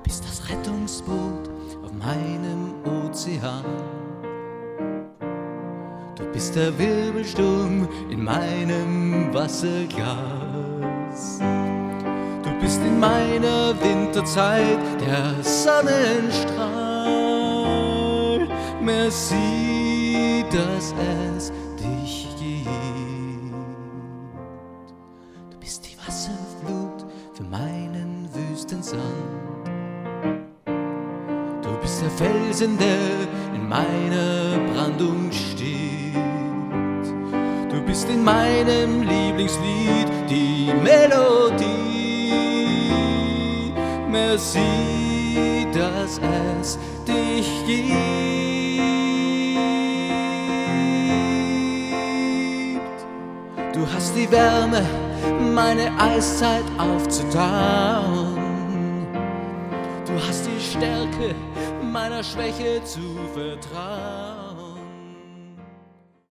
bist das Rettungsboot auf meinem Ozean. Du bist der Wirbelsturm in meinem Wasserglas. Du bist in meiner Winterzeit der Sonnenstrahl. Merci, dass es dich gibt. Du bist die Wasserflut für meinen Wüstensand. Du bist der Felsen, der in meiner Brandung steht. Du bist in meinem Lieblingslied die Melodie. Merci, dass es dich gibt. Du hast die Wärme, meine Eiszeit aufzutauen. Du hast die Stärke, meiner Schwäche zu vertrauen.